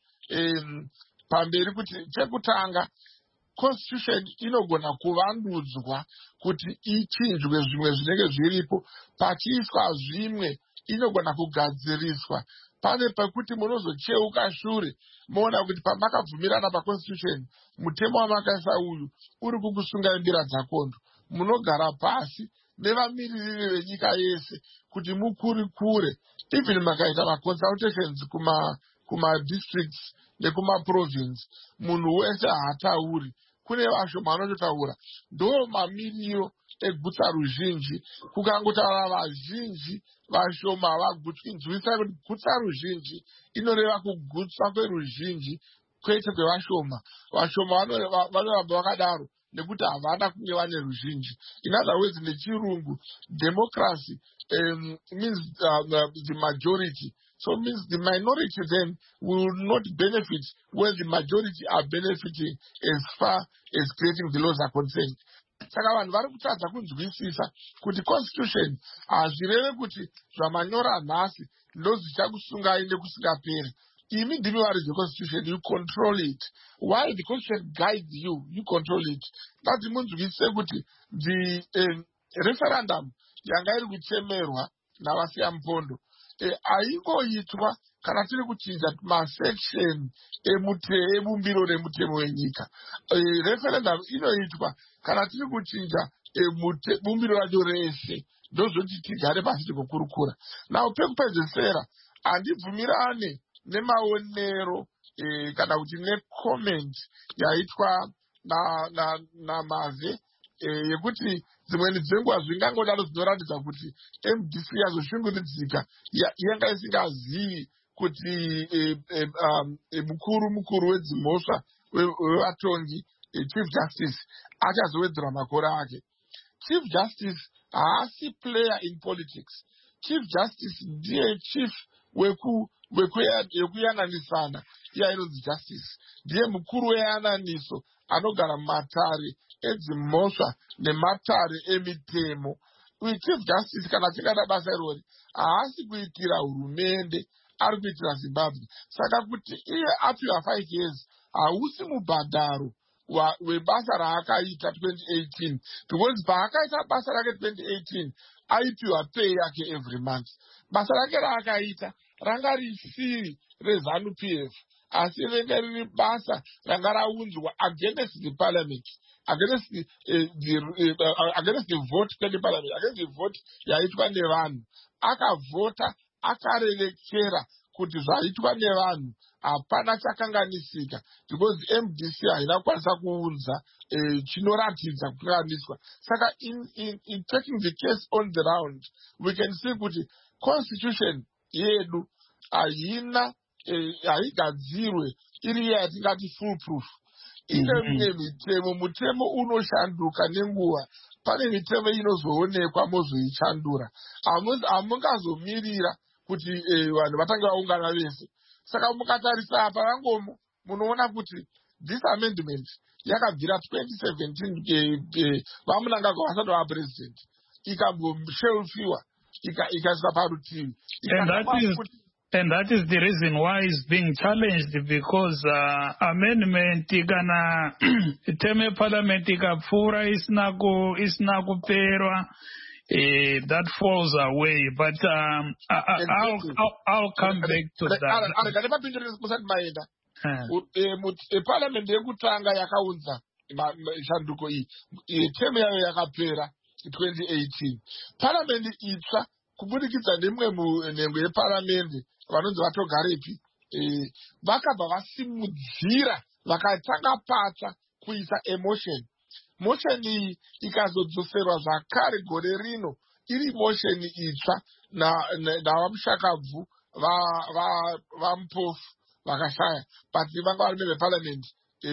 pamberi kuti chekutanga constitution inogona kuvandudzwa kuti ichinjwe zvimwe zvinenge zviripo. Pachiiswa zvimwe inogona kugadziriswa. Pane pekuti munozocheuka shure moona kuti pamakabvumirana paconstitution mutemo wamakaisa uyu uri kukusungaira dzakondo. Munogara pasi nevamiririri venyika yese kuti mukurikure even makaita maconsultations kuma kuma districts nekumaprovince munhu wese haatauri. Kune vashoma vanototaura. Ndo mamiriro egutsa ruzhinji. Kukangotaura vazhinji vashoma havagutswi. Nzwisisa kuti gutsa ruzhinji inoreva kugutswa kweruzhinji kwete kwevashoma. Vashoma vanoramba vakadaro nekuti havana kunge vane ruzhinji. In other words, nechirungu democracy um, means uh, the majority. So it means the minority then will not benefit where the majority are benefiting as far as creating the laws are concerned. Saka vanhu vari kutadza kunzwisisa kuti constitution hazvireve kuti zvamanyora nhasi ndo zvichakusungai nekusingaperi. Imi ndimi vari constitution, you control it. While the constitution guides you, you control it. Ngati munzwisise kuti the um, referendum yanga iri kuchemerwa navasiya mupondo aingoitwa kana tiri kuchinja masection ebumbiro remutemo wenyika. Referendum inoitwa kana tiri kuchinja bumbiro racho reshe, ndozvoti tigare pasi tikukurukura. Nawo pekupedzisira handibvumirane nemaonero kana kuti necomment yaitwa namave yekuti dzimweni dzenguva zvingangodaro zvinoratidza kuti M D C yazoshungurudzika yanga isingazivi kuti mukuru mukuru wedzimhosva wevatongi Chief Justice achazowedzera makore ake. Chief Justice haasi player in politics. Chief Justice ndiye chief wekuyananisana iya inonzi justice, ndiye mukuru weyananiso anogara mumatare edzimhosva nematare emitemo. Uyu Chief Justice kana achingada basa irori haasi kuitira hurumende, ari kuitira Zimbabwe. Saka kuti iye apiwa five years hausi mubhadharo webasa raakaita twenty eighteen, because paakaita basa rake twenty eighteen aipiwa pay yake every month. Basa rake raakaita ranga risiri reZANU P F, asi renge riri basa ranga raunzwa against the parliament, against the, uh, the, uh, against the vote kwendi parliament, against the vote yaitwa nevanhu. Akavhota akarerekera kuti zvaitwa nevanhu hapana chakanganisika, because M D C haina kwanisa kuunza eh, chinoratidza kukanganiswa. Saka in, in, in taking the case on the round, we can see kuti constitution yedu haina haigadzirwe iri yatingati full proof. Ine mimwe mitemo, mutemo unoshanduka nenguva. Pane mitemo inozoonekwa mozoichandura. Hamungazomirira kuti vanhu vatange vaungana vese. Saka mukatarisa apa vangomo munoona kuti this amendment yakabvira twenty seventeen vamunangagwa vasati vava president, ikamboshelfiwa ikaiswa parutivi. And that is the reason why it's being challenged, because uh, amendment ikana teme parliament ikapfura isina kupera, uh, that falls away. But um, I, I, I'll, I'll, I'll come back to that. Uh. Parliament yekutanga yakaunza shanduko iyi teme yayo yakapera twenty eighteen. Parliament itsva kubudikidza nemwe munhengo yeparamende vanonzi vatogarepi vakabva vasimudzira vakatanga patsva kuisa emotion. Motion iyi ikazodzoserwa zvakare gore rino iri motion itsva navamushakabvu vamupofu vakashaya, but vanga vari veparliament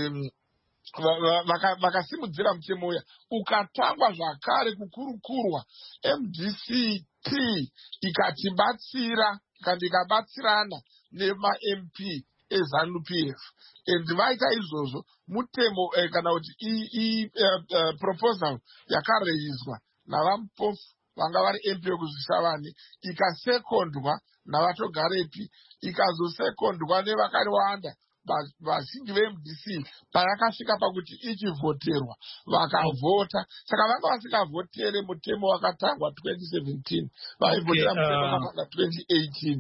vakasimudzira mutemo uya ukatangwa zvakare kukurukurwa. M D C T ikatibatsira kandi ikabatsirana nema-M P eZANU P F, and vaita izvozvo mutemo kana kuti proposal yakareiswa navamupofu vanga vari M P wekuzvishavani, ikasekondwa navatogarepi, ikazosekondwa nevakawanda vazhinji ve-M D C payakasvika pakuti ichivhoterwa vakavhota. Saka vanga vasingavhotere mutemo wakatangwa twenty seventeen, vaivhotera mutemo wakatangwa twenty eighteen.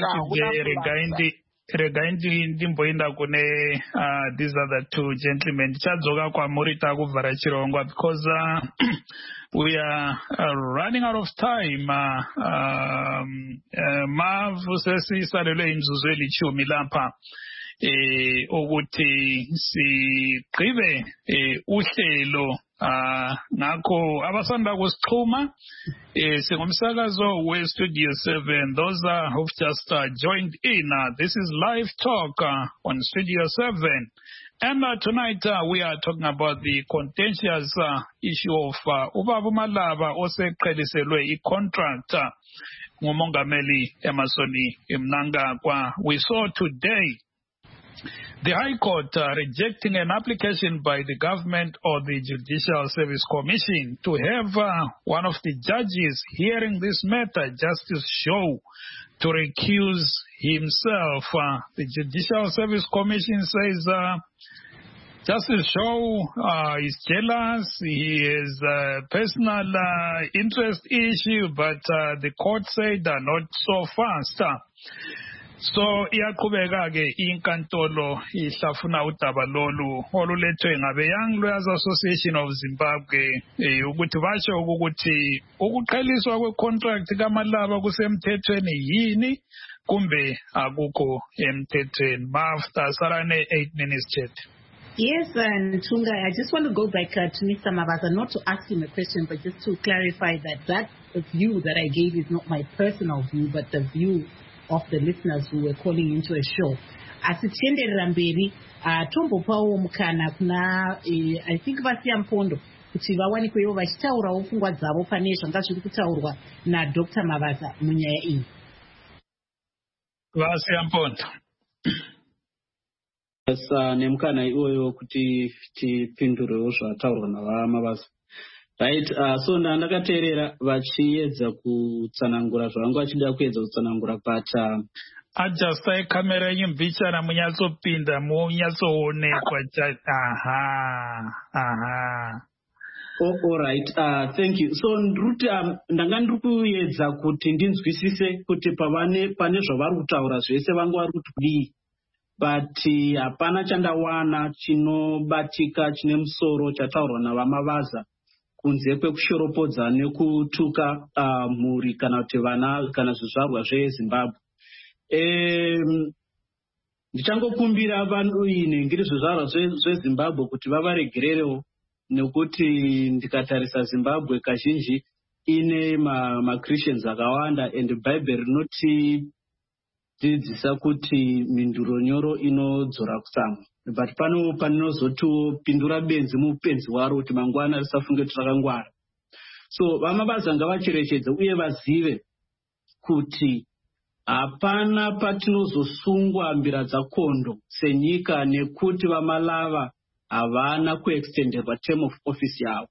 Regai ndimboinda kune uh, these other two gentlemen. Tichadzoka kwamuri takuvhara chirongwa, because uh, we are uh, running out of time. Uh, um, uh, mavusesisarelwe imzuzu elichumi lapha eh ukuthi sigqibe uhlelo ngakho abasanda kusixhuma singumsakazo we Studio seven. Those uh, who've just uh, joined in, uh, this is live talk uh, on Studio seven, and uh, tonight uh, we are talking about the contentious uh, issue of Ubaba Malaba oseqheliselwe i-contract uh, ngumongameli Emmerson Mnangagwa. We saw today the High Court uh, rejecting an application by the government or the Judicial Service Commission to have uh, one of the judges hearing this matter, Justice Shaw, to recuse himself. Uh, the Judicial Service Commission says uh, just to show uh, he's jealous, he has a personal uh, interest issue, but uh, the court said uh, not so fast. Uh, so iyaqhubeka-ke inkantolo ihlafuna udaba lolu olulethwe ngabe-Young Lawyers Association of Zimbabwe eh, ukuthi basho ukuthi ukuqheliswa kwe-contract kaMalaba kusemthethweni yini kumbe akukho emthethweni. Mafta sarane eight minutes chat. Yes, and Tunga, I just want to go back uh, to Mister Mabaza, not to ask him a question, but just to clarify that that view that I gave is not my personal view, but the view of the listeners who were calling into a show. Asithenderera mberi tombopawo mukana kuna I think Vasiya Mpondo kuti vawanikwewo vachitaurawo pfungwa dzavo pane zvanga zviri kutaurwa naDr Mabaza munyaya iyi. Vasiya Mpondo. Yes, nemukana iwoyo kuti tipindurewo zvataurwa navaMabaza. Right, uh, so ndakateerera vachiedza kutsanangura zvavanga vachida kuedza kutsanangura but uh, adjustai kamera yenyu mbichana munyatsopinda munyatsoonekwa. aha aha oh, all right, uh, thank you. So nduti um, ndanga ndiri kuedza kuti ndinzwisise kuti pavane pane zvavari kutaura zvese vanga vari kuti kudii, but hapana uh, chandawana chinobatika chine musoro chataurwa navaMabaza kunze kwekushoropodza nekutuka uh, mhuri kana kuti vana kana zvizvarwa zveZimbabwe. Um, ndichangokumbira vanhu ine ngiri zvizvarwa zveZimbabwe kuti vavaregererewo, nekuti ndikatarisa Zimbabwe kazhinji ine maChristians akawanda and Bible rinotidzidzisa kuti minduro nyoro inodzora kutsamwa. But pano panozotopindura benzi mupenzi waro kuti mangwana risafunge kuti rakangwara. So vaMabaza ngavacherechedze uye vazive kuti hapana patinozosungwa mbira dzakondo senyika nekuti vaMalava havana kuextenderwa term of office yavo.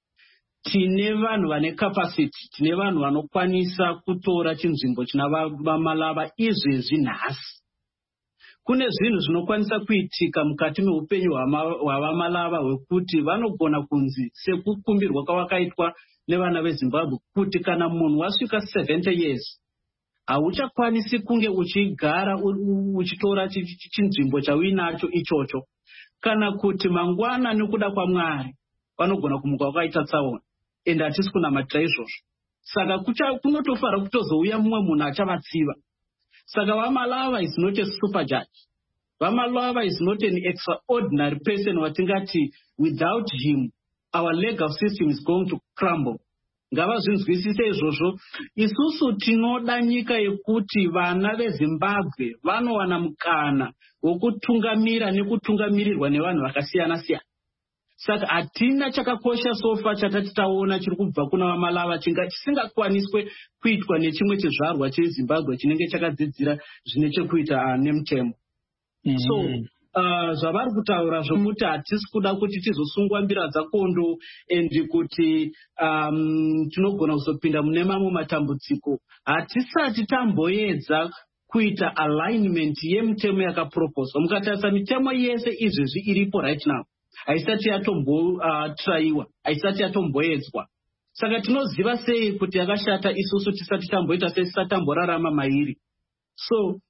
Tine vanhu vane capacity, tine vanhu vanokwanisa kutora chinzvimbo china vaMalava izvezvi nhasi. Kune zvinhu zvinokwanisa kuitika mukati meupenyu hwavaMalava hwekuti vanogona kunzi sekukumbirwa kwavakaitwa nevana veZimbabwe kuti kana munhu wasvika seventy years hauchakwanisi kunge uchigara uchitora chinzvimbo chauinacho ichocho, kana kuti mangwana nekuda kwaMwari vanogona kumuka wakaita tsaona, ende hatisi kunamatira izvozvo. Saka kunotofara kutozouya mumwe munhu achavatsiva. Saka vaMalava is not a super judge. vaMalava is not an extraordinary person watingati without him our legal system is going to crumble. Ngavazvinzwisise izvozvo. Isusu tinoda nyika yekuti vana veZimbabwe vanowana mukana wokutungamira nekutungamirirwa nevanhu vakasiyana siyana. Saka hatina chakakosha sofa chatati taona chiri kubva kuna vaMalava chinga chisingakwaniswe kuitwa nechimwe chezvarwa cheZimbabwe chinenge chakadzidzira zvine chekuita nemutemo. Mm-hmm. So uh, zvavari kutaura zvokuti hatisi kuda kuti tizosungwa mbira dzakondo endi kuti um, tinogona kuzopinda mune mamwe matambudziko. Hatisati tamboedza kuita alignment yemutemo yakaproposwa. Mukatarisa mitemo yese izvezvi iripo right now haisati yatombotraiwa, uh, haisati yatomboedzwa. Saka tinoziva sei kuti yakashata isusu tisati tamboita sei, tisati tamborarama mairi. So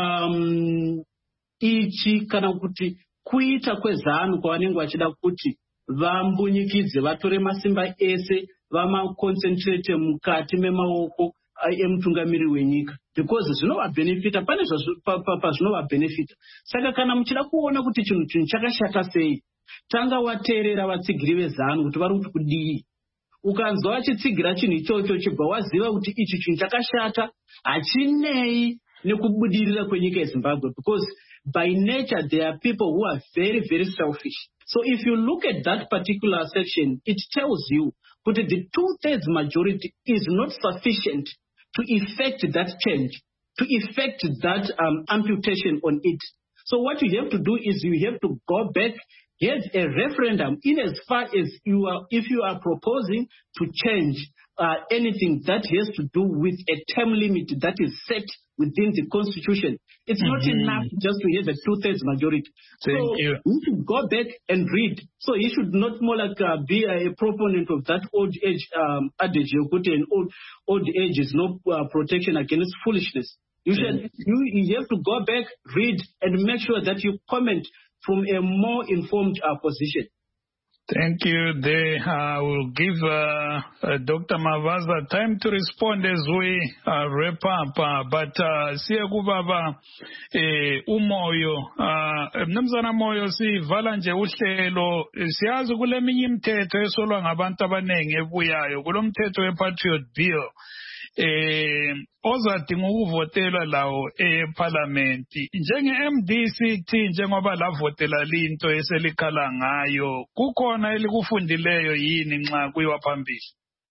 um, ichi kana kuti kuita kwezanu kwavanenge vachida kuti vambunyikidze vatore masimba ese vamaconcentrate mukati memaoko emutungamiri wenyika, because zvinovabhenefita, pane pazvinovabhenefita. Saka kana muchida kuona kuti chinhu chinhu chakashata sei, tanga wateerera vatsigiri vezanu kuti vari kuti kudii. Ukanzwa vachitsigira chinhu ichocho chibva waziva kuti ichi chinhu chakashata, hachinei nekubudirira kwenyika yeZimbabwe, because by nature there are people who are very very selfish. So if you look at that particular section, it tells you that the two-thirds majority is not sufficient to effect that change, to effect that um, amputation on it. So what you have to do is you have to go back have a referendum in as far as you are, if you are proposing to change uh, anything that has to do with a term limit that is set within the Constitution. It's mm-hmm. not enough just to have a two-thirds majority. Thank so you. we should go back and read. So he should not more like uh, be a proponent of that old age um, adage. You put in old old age is no uh, protection against foolishness. You should you, you have to go back, read, and make sure that you comment from a more informed uh, position. Thank you. They uh, will give uh, uh, Doctor Mavaza time to respond as we uh, wrap up. Uh, but siyakubaba umoyo mnumzana moyo sivala nje uhlelo siyazi kuleminye imithetho esolwa ngabantu abanengi ebuyayo kulomthetho we-Patriot Bill eh ozadinga ukuvotelwa lawo eParliament njenge-M D C T njengoba lavotela linto eselikhala ngayo kukhona elikufundileyo yini nxa kuyiwa phambili?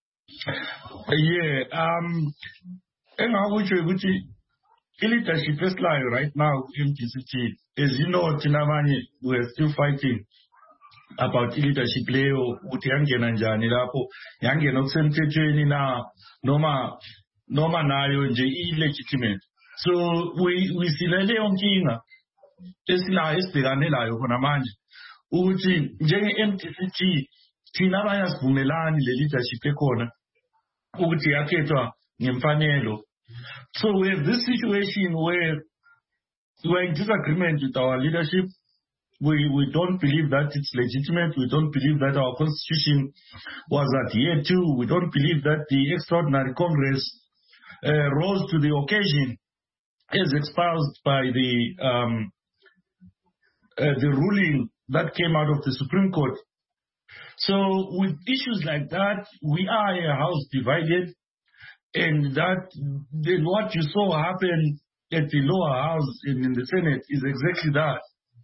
Yeah, um engakutsho ukuthi i-leadership esilayo right now in D C T, as you know, thina abanye we are still fighting about leadership leyo ukuthi yangena njani lapho yangena okusemthethweni na noma noma nayo nje illegitimate. So we we silele yonkinga esinayo esibhekane layo khona manje ukuthi njenge-M D C T thina bayasivumelani le leadership ekhona ukuthi yakhethwa ngemfanelo. So we have this situation where we are in disagreement with our leadership. We we don't believe that it's legitimate. We don't believe that our constitution was adhered to. We don't believe that the extraordinary Congress uh, rose to the occasion as espoused by the um, uh, the ruling that came out of the Supreme Court. So with issues like that, we are a house divided, and that then what you saw happen at the lower house and in the Senate is exactly that.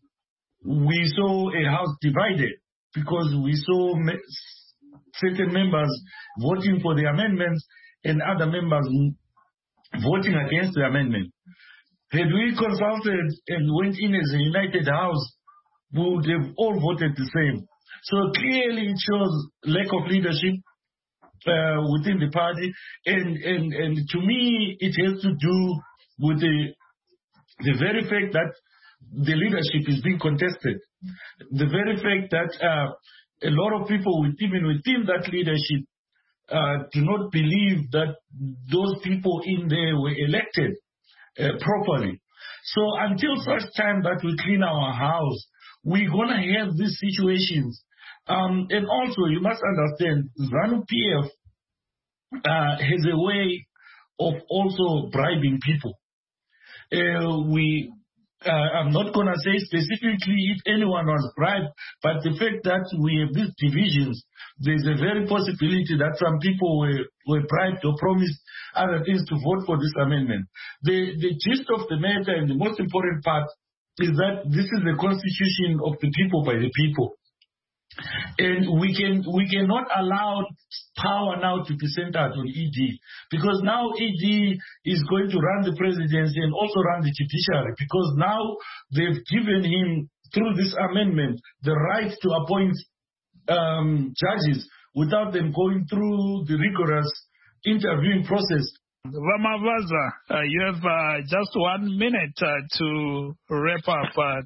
We saw a house divided because we saw me- certain members voting for the amendments and other members voting against the amendment. Had we consulted and went in as a united house, we would have all voted the same. So clearly it shows lack of leadership uh, within the party, and, and, and to me it has to do with the, the very fact that the leadership is being contested. The very fact that uh, a lot of people, with, even within that leadership, uh, do not believe that those people in there were elected uh, properly. So until such time that we clean our house, we're going to have these situations. Um, and also, you must understand, ZANU-P F uh, has a way of also bribing people. Uh, we... Uh, I'm not going to say specifically if anyone was bribed, but the fact that we have these divisions, there's a very possibility that some people were, were bribed or promised other things to vote for this amendment. The, the gist of the matter and the most important part is that this is the constitution of the people by the people. And we can we cannot allow power now to be centered on E D, because now E D is going to run the presidency and also run the judiciary, because now they've given him, through this amendment, the right to appoint um, judges without them going through the rigorous interviewing process. Vamavaza, uh, you have uh, just one minute uh, to wrap up. Uh,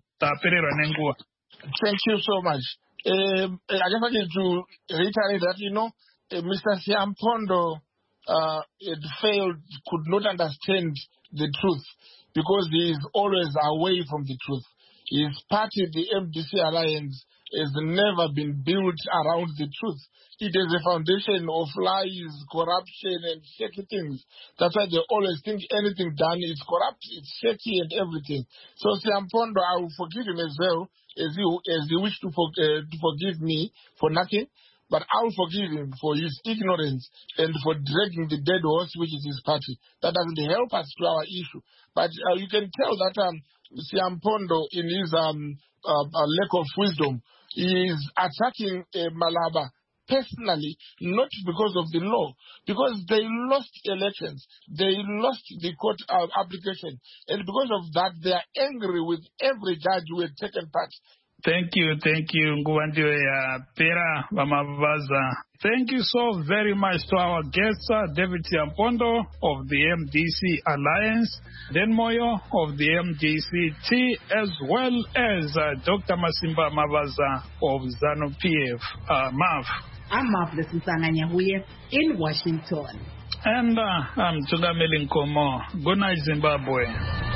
Thank you so much. Um, I just wanted to reiterate that, you know, uh, Mister Siampondo uh, had failed, could not understand the truth because he is always away from the truth. His party, the M D C Alliance, has never been built around the truth. It is a foundation of lies, corruption, and shaky things. That's why they always think anything done is corrupt, it's shaky, and everything. So Siampondo, I will forgive him as well, as he, as he wished to, for, uh, to forgive me for nothing, but I will forgive him for his ignorance and for dragging the dead horse, which is his party. That doesn't help us to our issue. But uh, you can tell that um, Siampondo, in his um, uh, uh, lack of wisdom, is attacking uh, Malaba personally, not because of the law, because they lost elections, they lost the court uh, application, and because of that, they are angry with every judge who had taken part. Thank you, thank you, Nguvandiwe Pera Vamavaza. Thank you so very much to our guests, uh, David Tiampondo of the M D C Alliance, Dan Moyo of the M D C T, as well as uh, Doctor Masimba Mavaza of ZANU-P F, uh, M A V. I'm Marvelous Nsanganyahuye in Washington. And uh, I'm Tungameli Nkomo. Good night, Zimbabwe.